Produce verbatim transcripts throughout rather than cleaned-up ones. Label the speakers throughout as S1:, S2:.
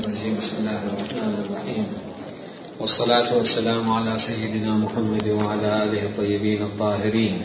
S1: الرجيم. بسم الله الرحمن الرحيم، والصلاة والسلام على سيدنا محمد وعلى آله الطيبين الطاهرين.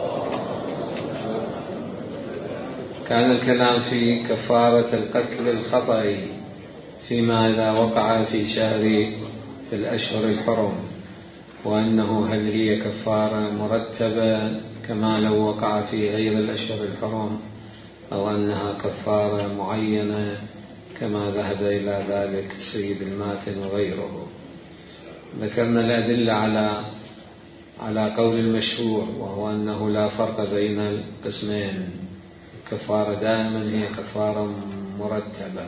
S1: كان الكلام في كفارة القتل الخطأ فيما إذا وقع في شهر في الأشهر الحرم، وأنه هل هي كفارة مرتبة كما لو وقع في غير الأشهر الحرم، أو أنها كفارة معينة كما ذهب إلى ذلك السيد الماتن وغيره. ذكرنا الأدلة على على قول المشهور، وهو أنه لا فرق بين القسمين، الكفارة دائما هي كفارة مرتبة،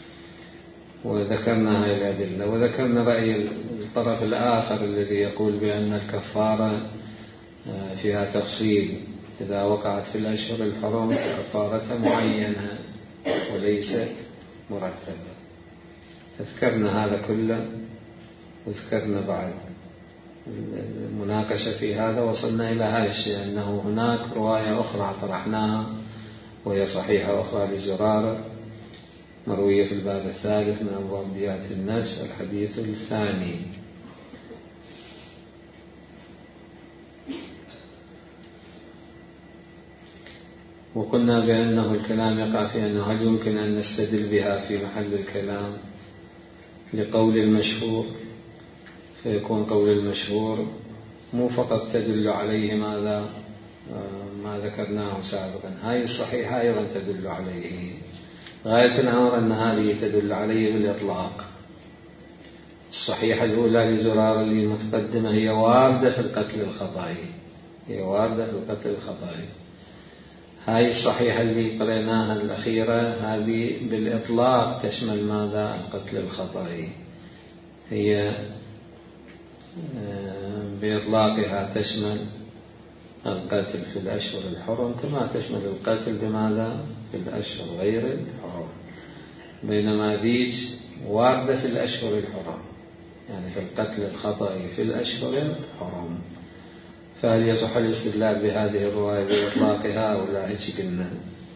S1: وذكرنا هذه الأدلة. وذكرنا رأي الطرف الآخر الذي يقول بأن الكفارة فيها تفصيل، إذا وقعت في الأشهر الحرم كفارة معينة وليست مرتبة. ذكرنا هذا كله، وذكرنا بعد المناقشة في هذا، وصلنا إلى هذا الشيء، أنه هناك رواية أخرى طرحناها وهي صحيحة أخرى لزرارة، مروية في الباب الثالث من أبواب ديات النفس، الحديث الثاني. وقلنا بأنه الكلام يقع في أنه هل يمكن أن نستدل بها في محل الكلام لقول المشهور، فيكون قول المشهور مو فقط تدل عليه ماذا ما ذكرناه سابقا، هاي الصحيحة أيضا تدل عليه. غاية الأمر أن هذه تدل عليه بالإطلاق. الصحيحة الأولى لزرار اللي متقدمة هي واردة في القتل الخطأ، هي واردة في القتل الخطأ. هاي الصحيحة اللي قرأناها الأخيرة هذه بالإطلاق تشمل ماذا؟ القتل الخطأ. هي بإطلاقها تشمل القتل في الأشهر الحرم كما تشمل القتل بماذا؟ في الأشهر غير الحرم، بينما ذيك واردة في الأشهر الحرم، يعني في القتل الخطأ في الأشهر الحرم. فهل يصح الاستدلال بهذه الرواية بإطلاقها أو لا؟ هيك قلنا.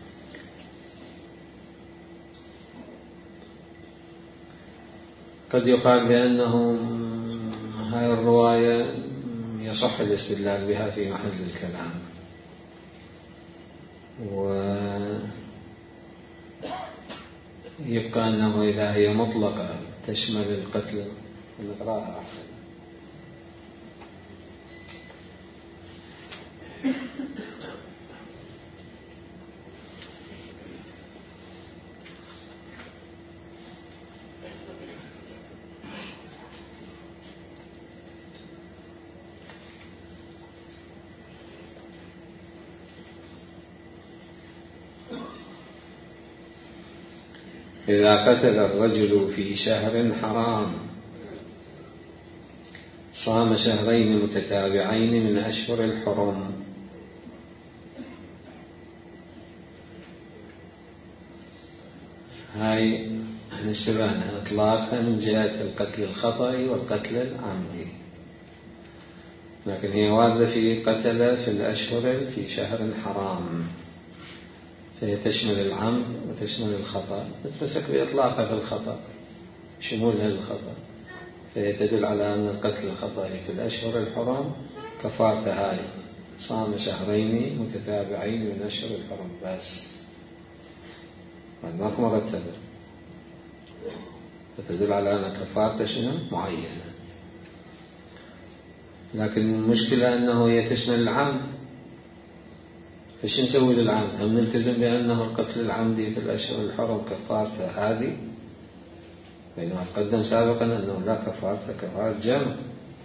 S1: قد يقال بأنه هذه الرواية يصح الاستدلال بها في محل الكلام، ويبقى أنه إذا هي مطلقة تشمل القتل. نقرأها أحسن. إذا قتل الرجل في شهر حرام صام شهرين متتابعين من أشهر الحرم، هاي نشبهنا إطلاقا من جهة القتل الخطأ والقتل العمدي، لكن هي واردة في قتل في الأشهر في شهر حرام، فهي تشمل العمد وتشمل الخطأ، تتمسك بإطلاقها في الخطأ، شمولها للخطأ، فهي تدل على أن القتل الخطأ في الأشهر الحرم كفارة هاي صام شهرين متتابعين من أشهر الحرم بس، ماكو مرتبة، فتدل على أن كفارة شنو معينة. لكن المشكلة أنه هي تشمل العمد، فش نسوي للعمد؟ هم نلتزم بأنه القتل العمدي في الأشهر الحرم كفارته هذه، بينما تقدم سابقا أنه لا كفارته كفارة جمع.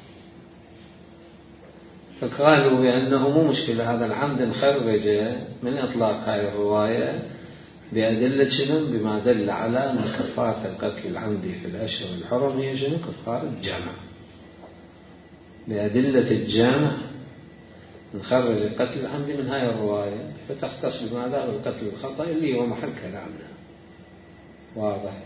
S1: فقالوا بأنه مو مشكلة، هذا العمد نخرج من إطلاق هاي الرواية بأدلة شنو؟ بما دل على أن كفارة القتل العمدي في الأشهر الحرم هي شنو؟ كفارة جمع. بأدلة الجمع نخرج القتل العمدي من هاي الرواية، فتختص بماذا؟ بالقتل الخطأ اللي هو محل كلامنا. واضح؟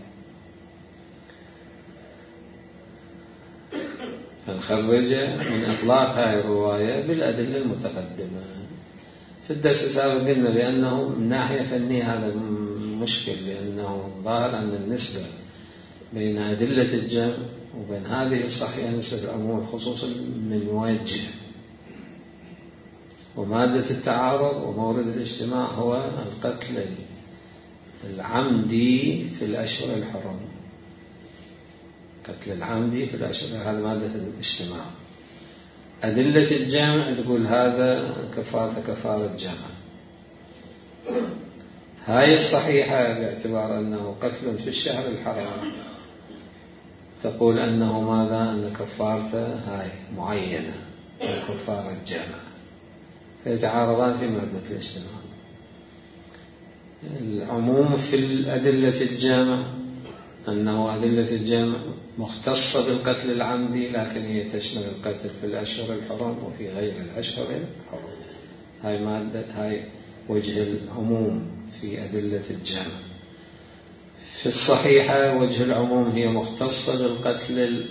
S1: فنخرج من إطلاق هاي الرواية بالأدلة المتقدمة. في الدرس السابق قلنا بأنه من ناحية فنية هذا مشكل، لأنه ظاهر أن النسبة بين أدلة الجمع وبين هذه الصحيحة نسبة الأمور خصوصا من وجه. ومادة التعارض ومورد الاجتماع هو القتل العمدي في الأشهر الحرم. قتل العمدي في الأشهر، هذا مادة الاجتماع. أدلة الجمع تقول هذا كفارة كفارة جمع. هاي الصحيحة باعتبار أنه قتل في الشهر الحرام تقول أنه ماذا؟ أن كفارته هاي معينة كفارة جمع، فيتعارضان في مادة الاجتماع. العموم في الأدلة الجامع أنه أدلة الجامع مختصة بالقتل العمدي، لكن هي تشمل القتل في الأشهر الحرم وفي غير الأشهر الحرم. هاي مادة، هاي وجه العموم في أدلة الجامع. في الصحيحة وجه العموم هي مختصة بالقتل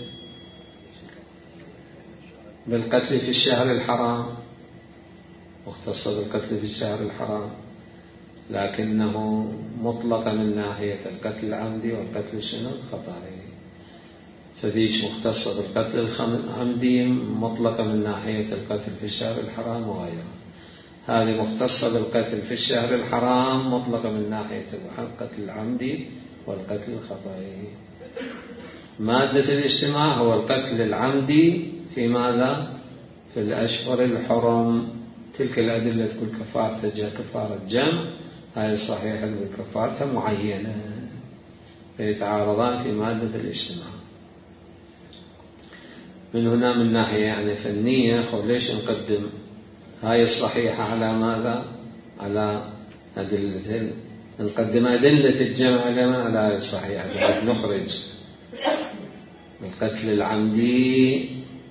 S1: بالقتل في الشهر الحرام، مختصة بالقتل في الشهر الحرام، لكنه مطلق من ناحية القتل العمدي والقتل شنو الخطأي. فذيش مختصة بالقتل العمدي مطلقة من ناحية القتل في الشهر الحرام وغيره. هذه مختصة بالقتل في الشهر الحرام مطلقة من ناحية القتل العمدي والقتل الخطأي. مادة الاجتماع هو القتل العمدي في ماذا؟ في الأشهر الحرم. تلك الأدلة تقول كفارة كفارة جمع، هذه الصحيحة تقول كفارة معينة، فيتعارضان في مادة الاجتماع. من هنا من ناحية يعني فنية ليش نقدم هاي الصحيحة على ماذا؟ على أدلة، نقدم أدلة الجمع على هاي الصحيحة بحيث نخرج القتل العمدي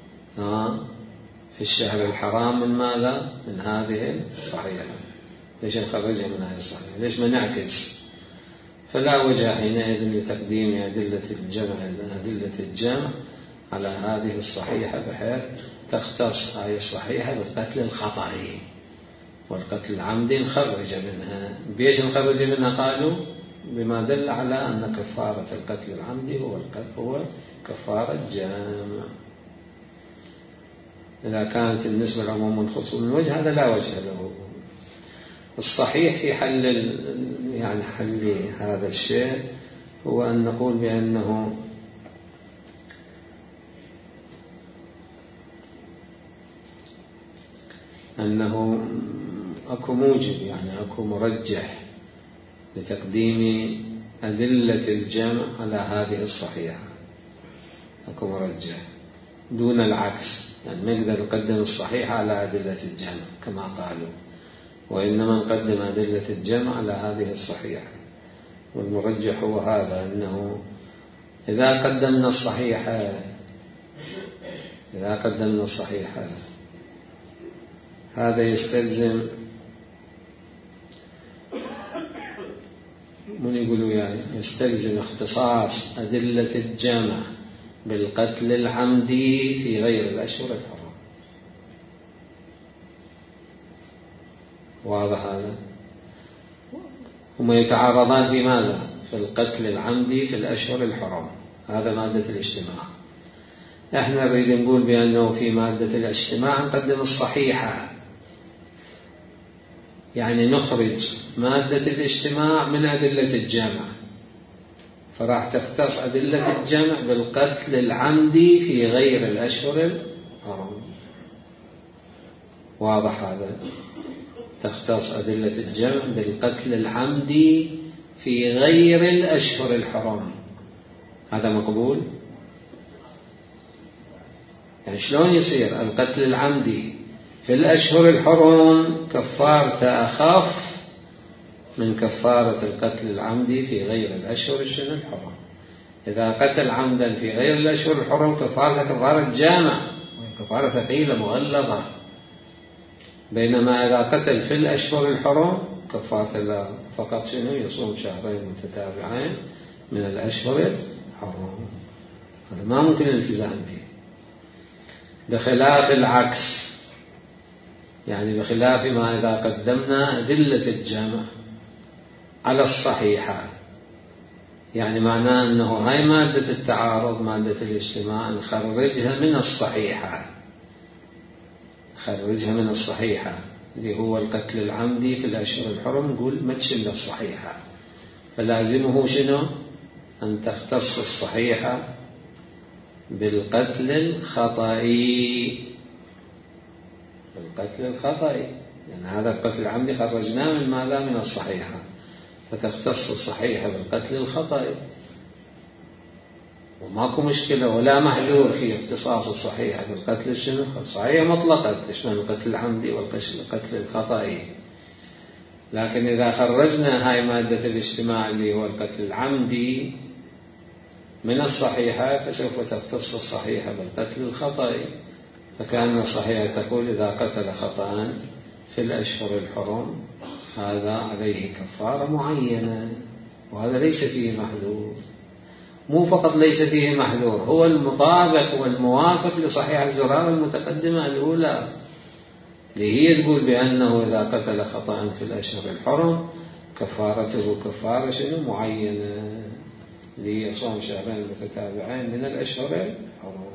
S1: في الشهر الحرام من ماذا؟ من هذه الصحيحة. ليش نخرجها من هذه الصحيحة؟ ليش ما نعكس؟ فلا وجه حينئذ لتقديم أدلة الجمع أدلة الجمع على هذه الصحيحة بحيث تختص هذه الصحيحة بالقتل الخطأي والقتل العمدي نخرج منها. بيش نخرج منها؟ قالوا بما دل على أن كفارة القتل العمدي هو هو كفارة جمع. إذا كانت النسبة العموم منخص من وجه هذا لا وجه له. الصحيح في حل يعني حل هذا الشيء هو أن نقول بأنه أنه أكو موجب، يعني أكو مرجح لتقديم أدلة الجمع على هذه الصحيحة، أكو مرجح دون العكس. يعني ما نقدر نقدم الصحيحة على أدلة الجمع كما قالوا، وإنما نقدم أدلة الجمع على هذه الصحيحة. والمرجح هو هذا، أنه إذا قدمنا الصحيحة إذا قدمنا الصحيحة هذا يستلزم من يقولوا يعني يستلزم اختصاص أدلة الجمع بالقتل العمدي في غير الأشهر الحرام. واضح هذا؟ هما يتعارضان في ماذا؟ في القتل العمدي في الأشهر الحرام، هذا مادة الاجتماع. احنا نريد نقول بأنه في مادة الاجتماع نقدم الصحيحة، يعني نخرج مادة الاجتماع من أدلة الجمع، فراح تختص أدلة الجمع بالقتل العمدي في غير الأشهر الحرام. واضح هذا؟ تختص أدلة الجمع بالقتل العمدي في غير الأشهر الحرام. هذا مقبول؟ يعني شلون يصير القتل العمدي في الأشهر الحرم كفارة أخف من كفارة القتل العمدي في غير الأشهر الحرم؟ إذا قتل عمدا في غير الأشهر الحرم كفارة كفارة جامع، كفارة ثقيلة مغلظة، بينما إذا قتل في الأشهر الحرم كفارة لا فقط شنو؟ يصوم شهرين متتابعين من الأشهر الحرم. هذا ما ممكن الالتزام به، بخلاف العكس، يعني بخلاف ما إذا قدمنا أدلة الجمع على الصحيحة يعني معناه أنه هاي مادة التعارض، مادة الاجتماع، نخرجها من الصحيحة، نخرجها من الصحيحة اللي هو القتل العمدي في الأشهر الحرم، نقول ما تشل الصحيحة، فلازمه شنو؟ أن تختص الصحيحة بالقتل الخطئي، بالقتل الخطئي، يعني هذا القتل العمدي خرجناه من ماذا؟ من الصحيحة، فتختص الصحيحة بالقتل الخطئي، وماكو مشكلة ولا محذور في اختصاص الصحيحة بالقتل شنو؟ صحيحة مطلقة تشمل القتل العمدي والقتل الخطئي. لكن إذا خرجنا هاي مادة الاجتماع اللي هو القتل العمدي من الصحيحة فسوف تختص الصحيحة بالقتل الخطئي، فكأن الصحيحة تقول إذا قتل خطأ في الأشهر الحرم هذا عليه كفارة معينة، وهذا ليس فيه محذور. مو فقط ليس فيه محذور، هو المطابق والموافق لصحيح الزرارة المتقدمة الأولى اللي هي تقول بأنه إذا قتل خطأ في الأشهر الحرم كفارته كفارة شنو؟ معينة، ليصوم شهرين متتابعين من الأشهر الحرم.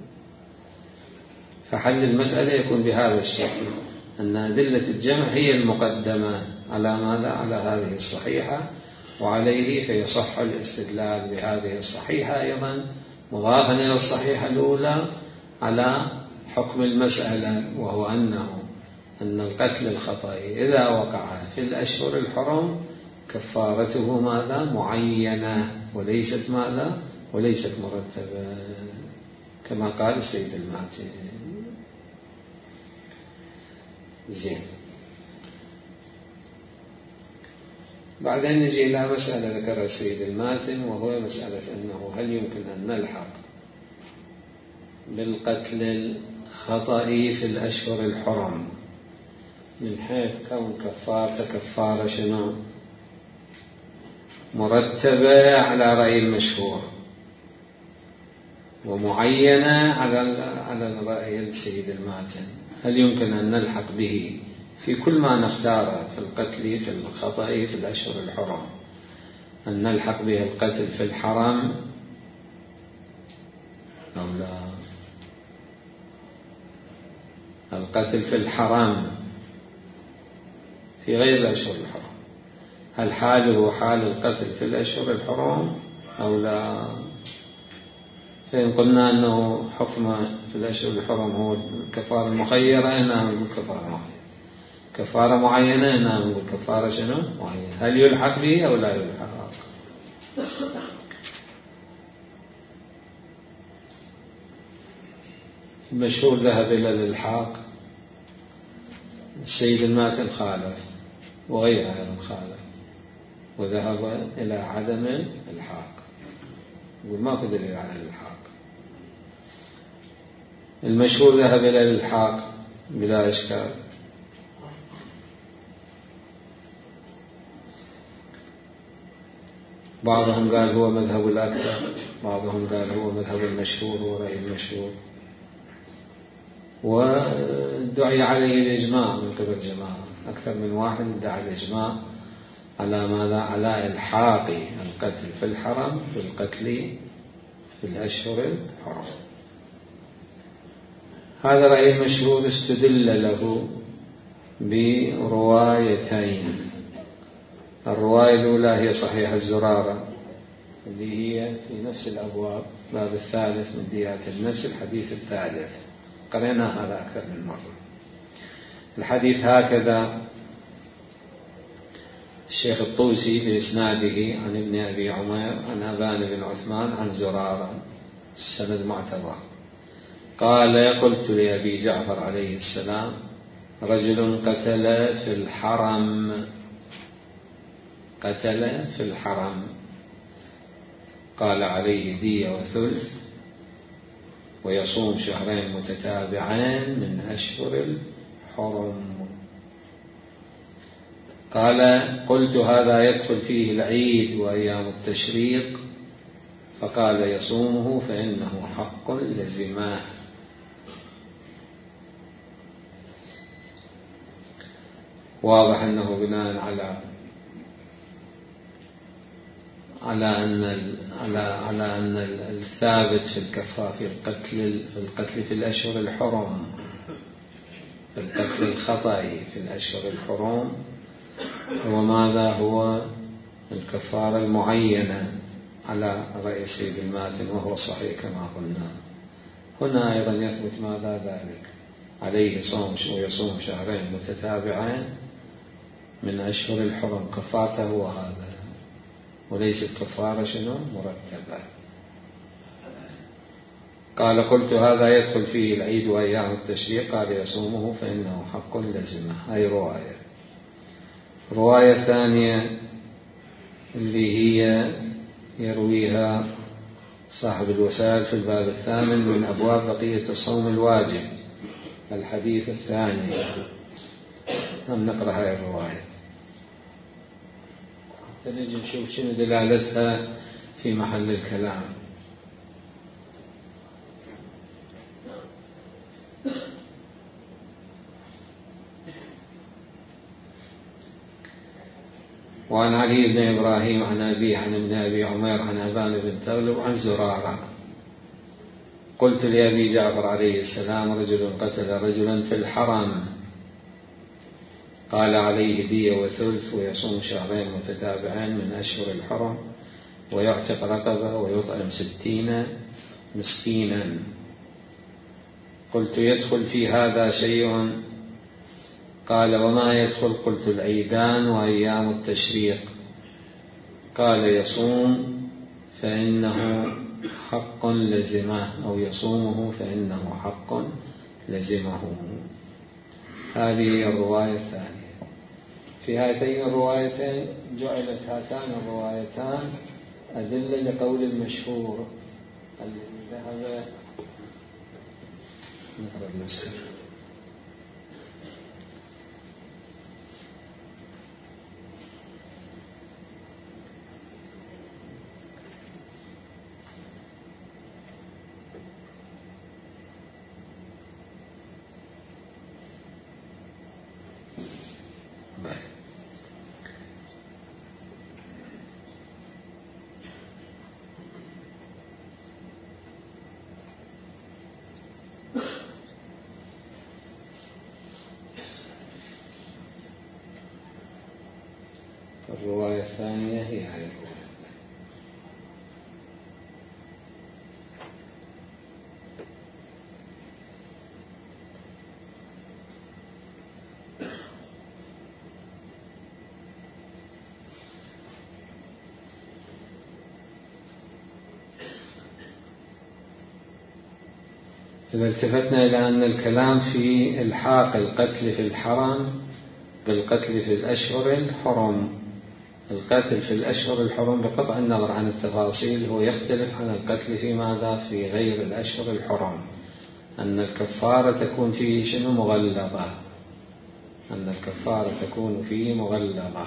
S1: فحل المسألة يكون بهذا الشكل، أن أدلة الجمع هي المقدمة على ماذا؟ على هذه الصحيحة، وعليه فيصح الاستدلال بهذه الصحيحة أيضا مضافا إلى الصحيحة الأولى على حكم المسألة، وهو أنه أن القتل الخطأي إذا وقع في الأشهر الحرم كفارته ماذا؟ معينة، وليست ماذا؟ وليست مرتبة، كما قال السيد الماتن. زين. بعدين نجي إلى مسألة ذكرها السيد الماتن، وهو مسألة أنه هل يمكن أن نلحق بالقتل الخطئي في الأشهر الحرم من حيث كون كفارة كفارة شنو؟ مرتبة على رأي المشهور، ومعينة على على الرأي السيد الماتن. هل يمكن أن نلحق به في كل ما نختاره في القتل في الخطأ في الأشهر الحرم، أن نلحق به القتل في الحرم أو لا؟ القتل في الحرم في غير الأشهر الحرم، هل حاله حال القتل في الأشهر الحرم أو لا؟ فإن قلنا أنه حكم في الأشهر الحرم هو الكفارة المخيرة، إنها نقول كفارة معينة، كفارة معينة إنها نقول كفارة شنو؟ معينة. هل يلحق به أو لا يلحق؟ المشهور ذهب إلى الإلحاق، السيد الماتن خالف، وغيره أيضا خالف، وذهب إلى عدم الإلحاق، يقول ما في دليل على الإلحاق. المشهور ذهب إلى الإلحاق بلا إشكال. بعضهم قال هو مذهب الأكثر، بعضهم قال هو مذهب المشهور ورأي المشهور، ودعي عليه الإجماع من قبل جماعة، أكثر من واحد ادعى الإجماع على ماذا؟ على إلحاق القتل في الحرم بالقتل في الأشهر الحرم. هذا رأي المشهور استدل له بروايتين. الرواية الأولى هي صحيح الزرارة اللي هي في نفس الأبواب، باب الثالث من ديات النفس، الحديث الثالث، قرأنا هذا أكثر من مرة. الحديث هكذا: الشيخ الطوسي بإسناده عن ابن أبي عمير عن أبان بن عثمان عن زرارة، السند معتبر، قال: قلت لأبي جعفر عليه السلام: رجل قتل في الحرم، قتل في الحرم، قال: عليه دية وثلث، ويصوم شهرين متتابعين من أشهر الحرم. قال: قلت: هذا يدخل فيه العيد وأيام التشريق؟ فقال: يصومه فإنه حق لزماه. واضح أنه بناء على على أن على على أن الثابت في الكفارة في القتل في القتل في الأشهر الحرم، في القتل الخطأي في الأشهر الحرم هو ماذا؟ هو الكفارة المعينة على رأي سيد الماتن، وهو صحيح كما قلنا. هنا أيضا يثبت ماذا ذلك؟ عليه صوم ويصوم شهرين متتابعين من أشهر الحرم، كفارته هو هذا، وليست كفارة شنو مرتبة. قال قلت هذا يدخل فيه العيد وأيام التشريق، قال يصومه فإنه حق لزمه. هاي رواية. رواية ثانية اللي هي يرويها صاحب الوسائل في الباب الثامن من أبواب بقية الصوم الواجب، الحديث الثاني. هم نقرأ هاي الرواية حتى نجي نشوف شنو دلالتها في محل الكلام. وعن علي بن إبراهيم عن أبيه عن ابن أبي عمير عن أبان بن تغلب عن زرارة قلت لأبي جعفر عليه السلام رجل قتل رجلا في الحرم، قال عليه دية وثلث ويصوم شهرين متتابعين من أشهر الحرم ويعتق رقبة ويطعم ستين مسكينا. قلت يدخل في هذا شيء؟ قال وما يدخل؟ قلت العيدان وأيام التشريق. قال يصوم فإنه حق لزمه، أو يصومه فإنه حق لزمه. هذه الرواية الثانية. في هاتين الروايتين جعلت هاتان الروايتان أدلة لقول المشهور الذي ذهب نقرأ المسألة. الرواية الثانية هي هاي الرواية. إذا التفتنا إلى أن الكلام في إلحاق القتل في الحرم بالقتل في الأشهر الحرم، القتل في الأشهر الحرم بقطع النظر عن التفاصيل هو يختلف عن القتل في ماذا؟ في غير الأشهر الحرم، أن الكفارة تكون فيه شنو؟ مغلظة، أن الكفارة تكون فيه مغلظة،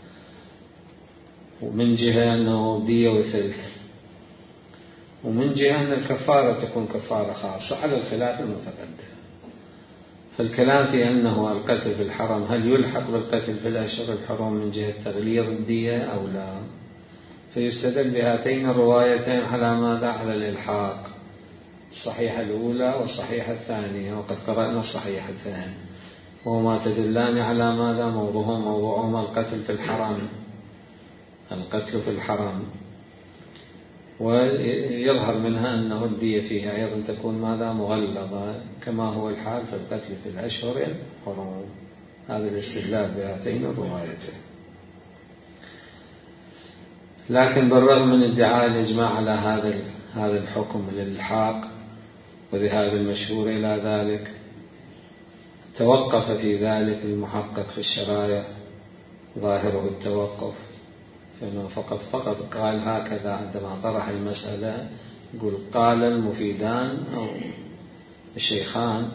S1: ومن جهة أنه دية وثلث، ومن جهة أن الكفارة تكون كفارة خاصة على الخلاف المتقدم. فالكلام في أنه القتل في الحرم هل يلحق بالقتل في الأشهر الحرم من جهة تغليظ الدية أو لا؟ فيستدل بهاتين الروايتين على ماذا؟ على الإلحاق، الصحيحة الأولى والصحيحة الثانية، وقد قرأنا الصحيحتين، وما تدلان على ماذا؟ موضوعهما موضوعهما القتل في الحرم، القتل في الحرم، ويظهر منها أنه الدية فيها أيضا تكون ماذا؟ مغلظة، كما هو الحال في القتل في الأشهر الحرم. هذا الاستدلال بهاتين الروايتين. لكن بالرغم من ادعاء الإجماع على هذا هذا الحكم الإلحاق وذهاب المشهور إلى ذلك، توقف في ذلك المحقق في الشرايع ظاهره التوقف، فإنه فقط فقط قال هكذا عندما طرح المسألة، يقول قال المفيدان أو الشيخان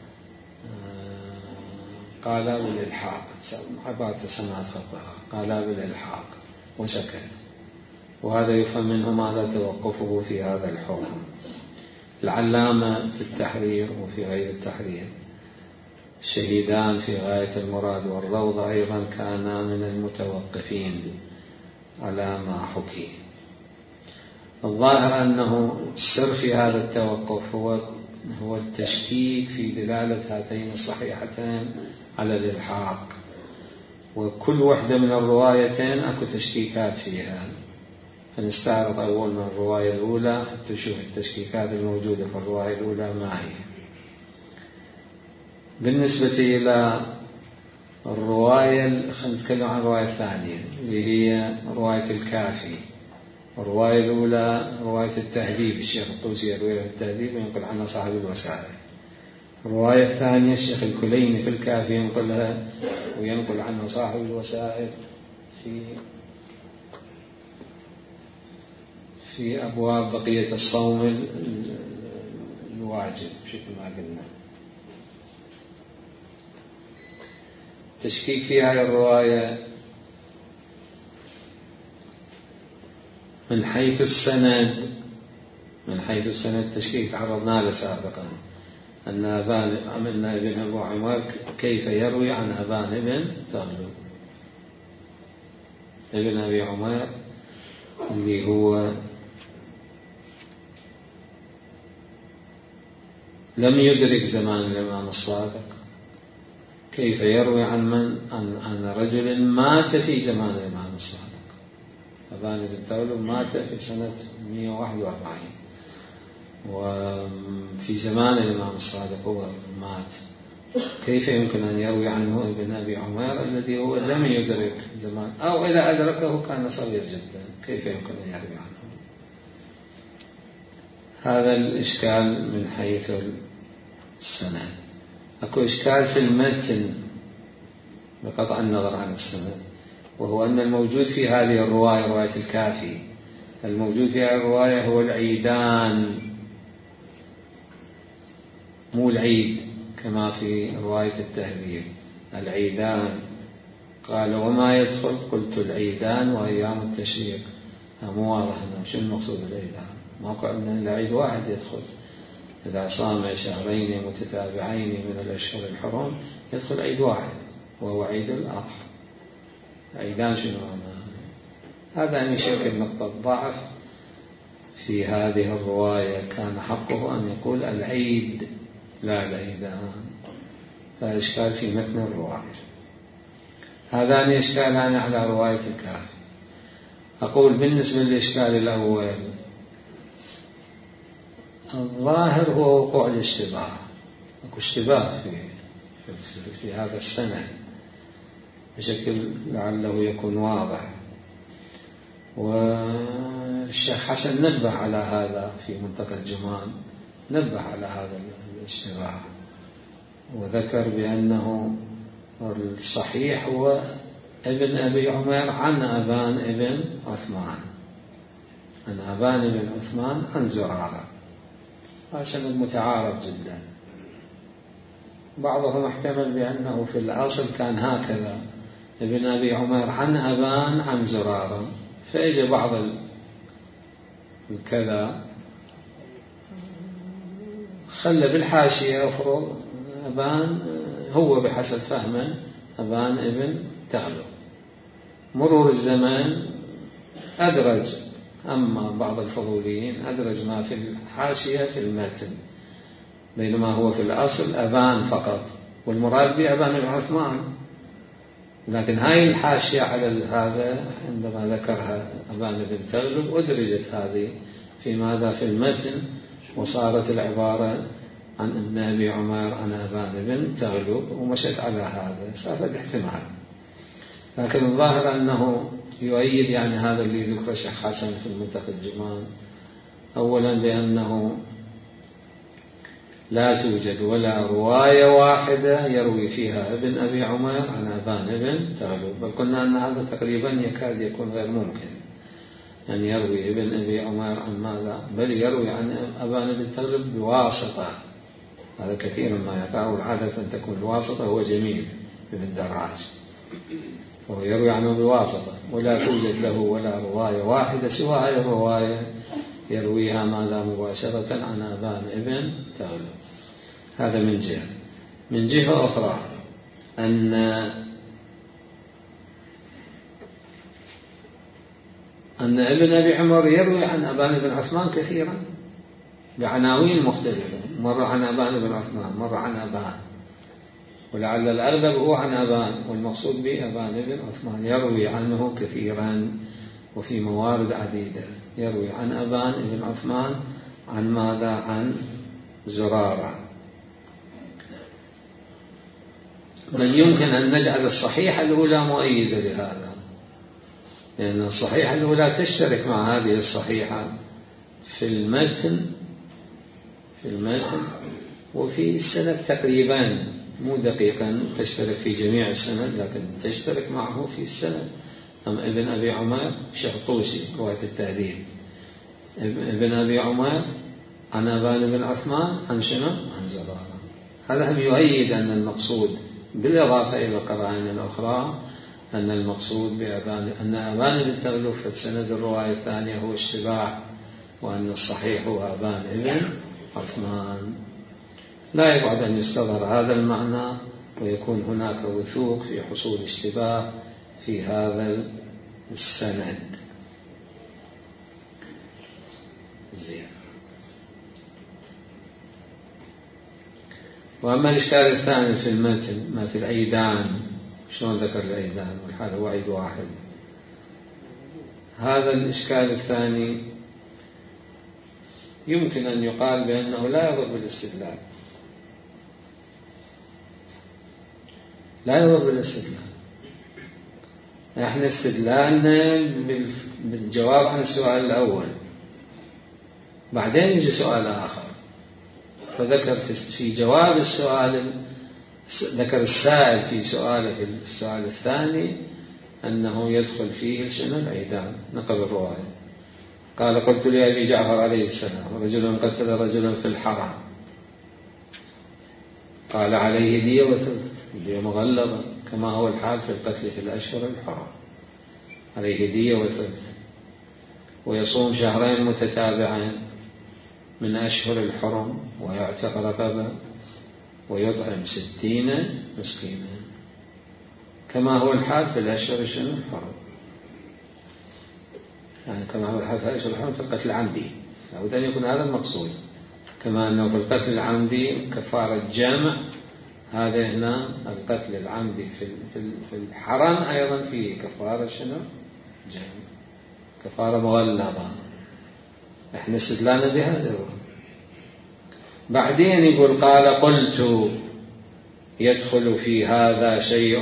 S1: قالا بالإلحاق، عبارة سمعت خطأ، قالا بالإلحاق وسكت، وهذا يفهم منه ماذا؟ توقفه في هذا الحكم. العلامة في التحرير وفي غير التحرير، الشهيدان في غاية المراد والروضة أيضا كانا من المتوقفين على ما حكي. الظاهر أنه السر في هذا التوقف هو هو التشكيك في دلالة هاتين الصحيحتين على الإلحاق، وكل واحدة من الروايتين أكو تشكيكات فيها، فنستعرض أول من الرواية الأولى حتى نشوف التشكيكات الموجودة في الرواية الأولى ما هي. بالنسبة إلى الرواية، خلينا نتكلم عن الرواية الثانية اللي هي رواية الكافي. الرواية الأولى رواية التهذيب، الشيخ الطوسي يرويها في التهذيب وينقل عنها صاحب الوسائل. الرواية الثانية الشيخ الكليني في الكافي ينقلها وينقل عنها صاحب الوسائل في في أبواب بقية الصوم الواجب بشكل ما قلنا. تشكيك في هذه الرواية من حيث السند، من حيث السند تشكيك تعرضنا له سابقا، أن أبان عملنا ابن أبو عمر كيف يروي عن أبان ابن تغلب. ابن أبي عمر اللي هو لم يدرك زمان الإمام الصادق، كيف يروي عن من عن, عن رجل مات في زمان الإمام الصادق. أبان بن تغلب مات في سنة مئة وواحد وأربعين، وفي زمان الإمام الصادق هو مات، كيف يمكن أن يروي عنه ابن أبي عمر الذي هو لم يدرك زمان، أو إذا أدركه كان صغير جدا، كيف يمكن أن يروي عنه؟ هذا الإشكال من حيث السند. أكو إشكال في المتن بقطع النظر عن السند، وهو أن الموجود في هذه الرواية رواية الكافي، الموجود في هذه الرواية هو العيدان مو العيد كما في رواية التهذيب. العيدان قال وما يدخل؟ قلت العيدان وأيام التشريق. مو واضح أنه شو المقصود بالعيدان، ما قلنا أن العيد واحد يدخل، إذا صام شهرين متتابعين من الأشهر الحرم يدخل عيد واحد وهو عيد الأضحى. عيدان شنو معناه؟ هذا أن يشكل نقطة ضعف في هذه الرواية، كان حقه أن يقول العيد لا العيدان، فإشكال في متن الرواية. هذان إشكالان على رواية الكافي. أقول بالنسبة للإشكال الأول الظاهر هو وقوع الاشتباه، أكو اشتباه في, في, في هذا السند بشكل لعله يكون واضح، والشيخ حسن نبه على هذا في منطقة الجمان، نبه على هذا الاشتباه وذكر بأنه الصحيح هو ابن أبي عمر عن أبان ابن عثمان، عن أبان ابن عثمان عن زرارة. هذا سند متعارف جدا. بعضهم احتمل بأنه في الأصل كان هكذا، ابن أبي عمر عن أبان عن زرارة، فإجى بعض الكذا خلى بالحاشية أفرض أبان هو بحسب فهمه أبان ابن تغلب. مرور الزمان أدرج، أما بعض الفضوليين أدرج ما في الحاشية في المتن، بينما هو في الأصل أبان فقط، والمراد بأبان بن عثمان، لكن هاي الحاشية على هذا عندما ذكرها أبان بن تغلب أدرجت هذه في ماذا في المتن، وصارت العبارة عن ابن أبي عمر عن أبان بن تغلب ومشت على هذا، صارت احتمال. لكن الظاهر أنه يؤيد يعني هذا اللي ذكر الشيخ حسن في المنطقة الجمان، أولا بأنه لا توجد ولا رواية واحدة يروي فيها ابن أبي عمر عن أبان بن تغلب، بل قلنا أن هذا تقريبا يكاد يكون غير ممكن أن يروي ابن أبي عمر عن ماذا، بل يروي عن أبان بن تغلب بواسطة. هذا كثيرا ما يقع، والعادة أن تكون الواسطة هو جميل ابن دراج، وهو يروي عنه بواسطة، ولا توجد له ولا رواية واحدة سوى هذه الرواية يرويها ماذا مباشرة عن أبان ابن تغلب. هذا من جهة. من جهة أخرى أن أن ابن أبي عمر يروي عن أبان بن عثمان كثيرا بعناوين مختلفة، مرة عن أبان بن عثمان، مرة عن أبان، ولعل الأغلب هو عن أبان، والمقصود به أبان بن عثمان، يروي عنه كثيرا وفي موارد عديدة، يروي عن أبان بن عثمان عن ماذا؟ عن زرارة. بل يمكن أن نجعل الصحيحة الأولى مؤيدة لهذا، لأن الصحيحة الأولى تشترك مع هذه الصحيحة في المتن في المتن وفي السند تقريبا، مو دقيقا تشترك في جميع السند، لكن تشترك معه في السند. أم ابن أبي عمر شهطوسي رواية التهذيب، ابن أبي عمر عن أبان بن عثمان عن شنو؟ عن زرارة. هذا هم يؤيد أن المقصود بالإضافة إلى القرائن الأخرى أن المقصود بأبان أن أبان بن تغلب في السند الرواية الثانية هو اشتباه، وأن الصحيح هو أبان بن عثمان. لا يبعد أن يستظهر هذا المعنى ويكون هناك وثوق في حصول اشتباه في هذا السند. زين. وأما الإشكال الثاني في المتن، مات العيدان، شلون ذكر العيدان والحال هو عيد واحد؟ هذا الإشكال الثاني يمكن أن يقال بأنه لا يضر بالاستدلال، لا يضر بالاستدلال. احنا استدلالنا بالجواب عن السؤال الأول، بعدين يجي سؤال آخر، فذكر في جواب السؤال، ذكر السائل في سؤاله في السؤال الثاني أنه يدخل فيه شنو؟ العيدان. نقل الرواية قال: قلت لأبي جعفر عليه السلام: رجل قتل رجلا في الحرم، قال: عليه دية وثلث، دية مغلظة كما هو الحال في القتل في الأشهر الحرم، عليه دية وثلث، ويصوم شهرين متتابعين من أشهر الحرم، ويعتق رقبة، ويطعم ستين مسكينا كما هو الحال في الأشهر الحرم. يعني كما هو الحال في الأشهر الحرم في القتل العمدي، لابد أن يكون هذا المقصود، كما أنه في القتل العمدي كفارة جمع، هذا هنا القتل العمدي في الحرم أيضا فيه كفارة شنو؟ جمع، كفارة مغلظة. احنا استدلالنا بهذا. بعدين يقول: قال: قلت: يدخل في هذا شيء؟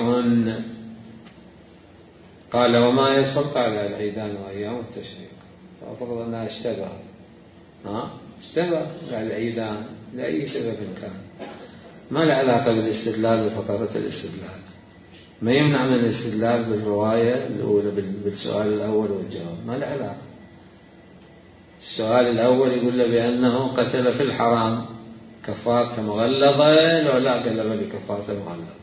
S1: قال: وما يدخل؟ قال: العيدان وأيام التشريق. فأفرض أنها اشتبه، ها اشتبه العيدان لأي سبب كان، ما له علاقة بالاستدلال بفقرة الاستدلال، ما يمنع من الاستدلال بالرواية الأولى بالسؤال الأول والجواب، ما له علاقة. السؤال الأول يقول له بأنه قتل في الحرام كفارة مغلظة، لو لا قال له بكفارة مغلظة.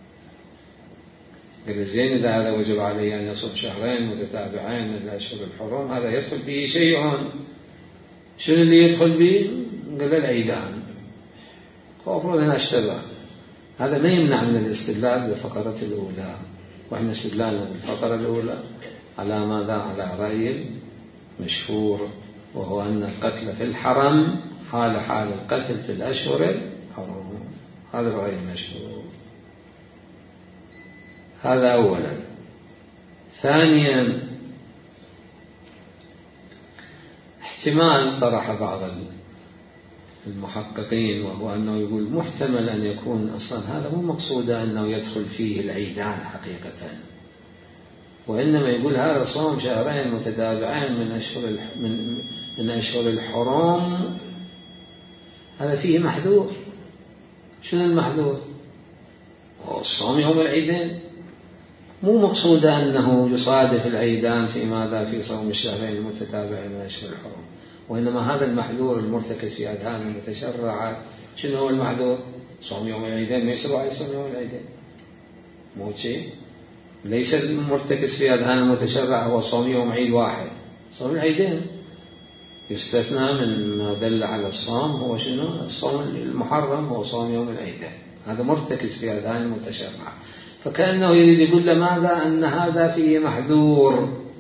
S1: قال: زين، إذا هذا وجب عليه أن يصوم شهرين متتابعين من الأشهر الحرم، هذا يدخل فيه شيء. شنو اللي يدخل به؟ قال: العيدان. وأفرض هنا اشتبه، هذا ما يمنع من الاستدلال بالفقرة الأولى، وإحنا استدلالنا بالفقرة الأولى على ماذا؟ على رأي مشهور، وهو أن القتل في الحرم حال حال القتل في الأشهر الحرم. هذا الرأي المشهور. هذا أولا. ثانيا، احتمال طرح بعض المحققين، وهو أنه يقول محتمل أن يكون أصلا هذا مو مقصودا أنه يدخل فيه العيدان حقيقة، وإنما يقول هذا صوم شهرين متتابعين من أشهر من من أشهر الحرم، هذا فيه محذور. شنو المحذور؟ الصوم يوم العيدين، مو مقصود أنه يصادف العيدان في ماذا؟ في صوم الشهرين المتتابعين من أشهر الحرم، وإنما هذا المحذور المرتكز في أذهان المتشرعة. شنو هو المحذور؟ صوم يوم العيدين، ما يصير يصوم يوم العيدين، مو شيء. ليس المرتكز في أذهان المتشرع هو صوم يوم عيد واحد، صوم العيدين يستثنى من ما دل على الصوم هو شنو؟ الصوم المحرم هو صوم يوم العيدين، هذا مرتكز في أذهان المتشرع. فكأنه يريد يقول لماذا؟ أن هذا فيه محذور،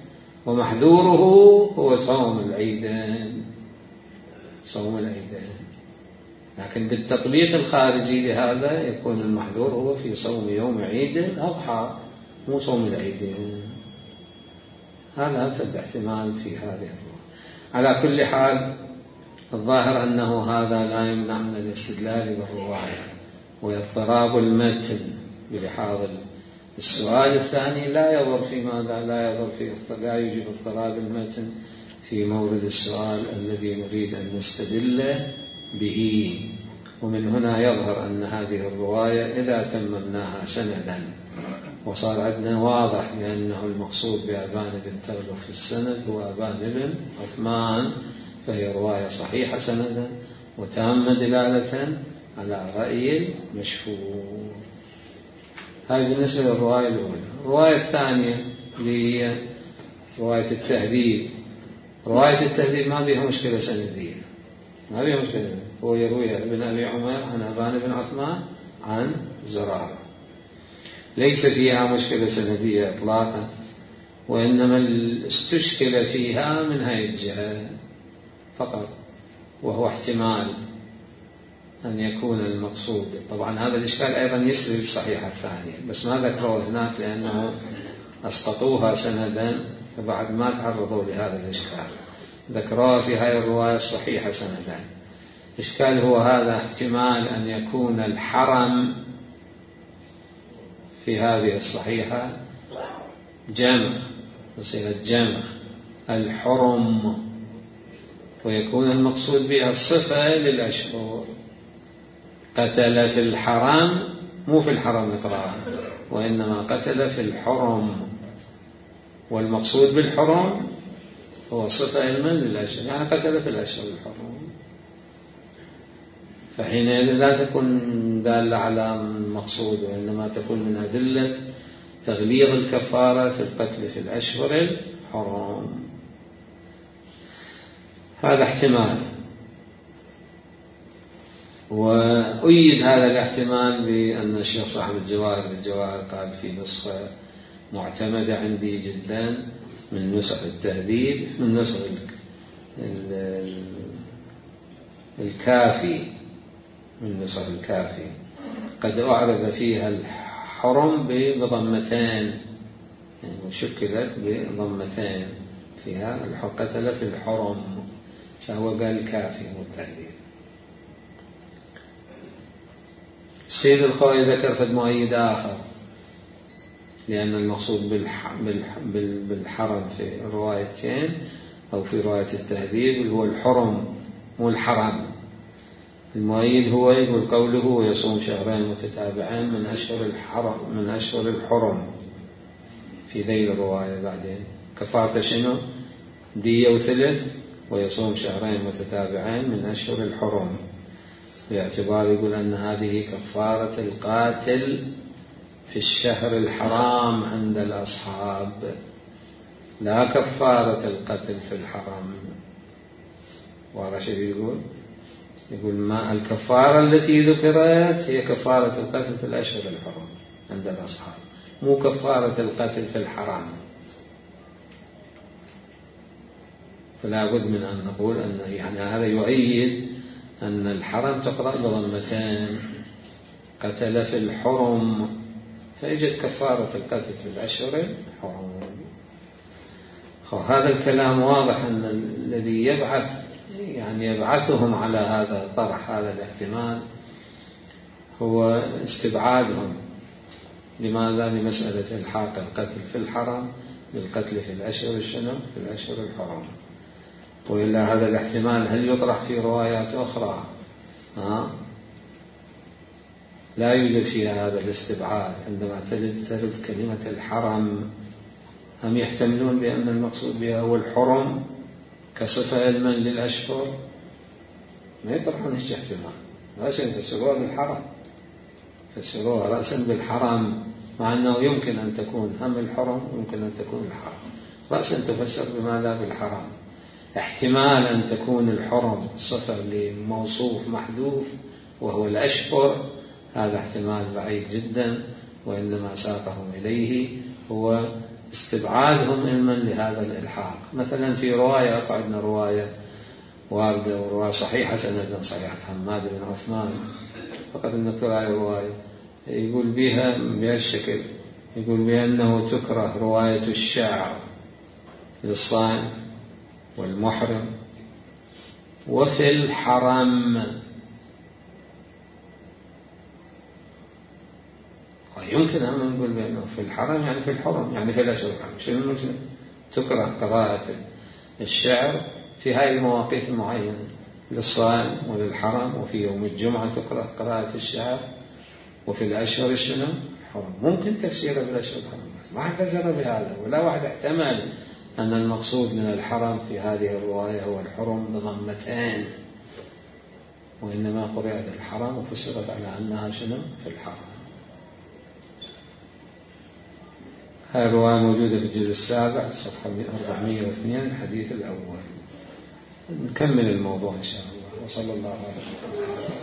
S1: ومحذوره هو صوم العيدين، صوم العيدين. لكن بالتطبيق الخارجي لهذا يكون المحذور هو في صوم يوم عيد الأضحى مو صوم العيدين. هذا أفد احتمال في هذه الرواية. على كل حال الظاهر أنه هذا لا يمنع من الاستدلال بالرواية، واضطراب المتن بلحاظ السؤال الثاني لا يضر في ماذا؟ لا يضر في لا يوجب اضطراب المتن في مورد السؤال الذي نريد أن نستدل به. ومن هنا يظهر أن هذه الرواية إذا تممناها سندا وصار عندنا واضح بأنه المقصود بأبان بن تغلب في السند هو أبان بن عثمان، فهي رواية صحيحة سندا وتامة دلالة على رأي المشهور. هذه بالنسبة للرواية الأولى. الرواية الثانية اللي هي رواية التهذيب. رواية التهذيب ما بها مشكلة سندية، ما بها مشكلة. هو يرويها ابن أبي عمر عن أبان بن عثمان عن زرارة، ليس فيها مشكلة سندية إطلاقا، وإنما استشكل فيها من هذه الجهة فقط، وهو احتمال أن يكون المقصود. طبعا هذا الإشكال أيضا يسري الصحيحة الثانية، بس ما ذكروه هناك لأنه أسقطوها سندا، فبعد ما تعرضوا لهذا الإشكال ذكروها في هذه الرواية الصحيحة سندا. إشكال هو هذا احتمال أن يكون الحرم في هذه الصحيحة جمع، بصيغة جمع الحرم، ويكون المقصود بها الصفة للأشهر. قتل في الحرم مو في الحرم إقرارا، وإنما قتل في الحرم، والمقصود بالحرم هو صفة علما للأشهر، يعني قتل في الأشهر الحرم. فحينئذ لا تكون دالة على المقصود، وإنما تكون من أدلة تغليظ الكفارة في القتل في الأشهر الحرم. هذا احتمال، وأيد هذا الاحتمال بأن الشيخ صاحب الجواهر الجواهر قال في نسخة معتمدة عندي جدا من نسخ التهذيب، من نسخ الكافي، من نسخ الكافي قد أعرب فيها الحرم بضمتين، يعني شكلت بضمتين فيها قتل في الحرم، سهو قال الكافي والتهذيب. السيد الخوئي ذكر في المؤيد آخر، لأن المقصود بالحرم في الروايتين أو في رواية التهذيب هو الحرم مو الحرم. المؤيد هو يقول قوله ويصوم شهرين متتابعين من أشهر الحرم من أشهر الحرم في ذيل الرواية. بعدين كفارة شنو؟ دية وثلث، ويصوم شهرين متتابعين من أشهر الحرم، باعتبار يقول أن هذه كفارة القاتل في الشهر الحرام عند الأصحاب، لا كفارة القتل في الحرم. وهذا شيء يقول يقول ما الكفارة التي ذكرت هي كفارة القتل في الأشهر الحرم عند الأصحاب، مو كفارة القتل في الحرام. فلا بد من أن نقول أن يعني هذا يؤيد أن الحرم تقرأ بضمتين، قتل في الحرم، فإجت كفارة القتل في الأشهر الحرم. هذا الكلام واضح أن الذي يبعث يعني يبعثهم على هذا طرح هذا الاحتمال هو استبعادهم. لماذا؟ لمسألة الحاق القتل في الحرم بالقتل في الأشهر الشنو في الأشهر الحرم. وإلا هذا الاحتمال هل يطرح في روايات أخرى؟ ها؟ لا يوجد فيها هذا الاستبعاد. عندما ترد كلمة الحرم هم يحتملون بأن المقصود بها هو الحرم كصفة علما للأشهر؟ ما يطرحون هيك احتمال، رأسا فسروها بالحرم، فسروها رأسا بالحرم، مع أنه يمكن أن تكون هم الحرم ويمكن أن تكون الحرم، رأسا تفسر بماذا بالحرم. احتمال أن تكون الحرم صفة لموصوف محذوف وهو الأشهر، هذا احتمال بعيد جدا، وإنما ساقهم إليه هو استبعادهم علما لهذا الإلحاق. مثلا في رواية، عندنا رواية واردة ورواية صحيحة سندا صحيحة حماد بن عثمان، فقط نذكر هذه الرواية، يقول بها بهالشكل، يقول بأنه تكره رواية الشعر للصائم والمحرم وفي الحرم. يمكن أن نقول بأنه في الحرم يعني في الحرم، يعني في الأشهر الحرم. شنو تكره قراءة الشعر في هذه المواقيت المعينة للصائم وللحرم، وفي يوم الجمعة تكره قراءة الشعر، وفي الأشهر شنو الحرم. ممكن تفسيره بالأشهر الحرم، بس ما فسر بهذا، ولا واحد احتمل أن المقصود من الحرم في هذه الرواية هو الحرم بضمتين، وإنما قرأت الحرم وفسرت على أنها شنو في الحرم. هذه الرواية موجودة في الجزء السابع صفحة أربعمائة واثنين الحديث الأول. نكمل الموضوع إن شاء الله، وصلى الله عليه وسلم.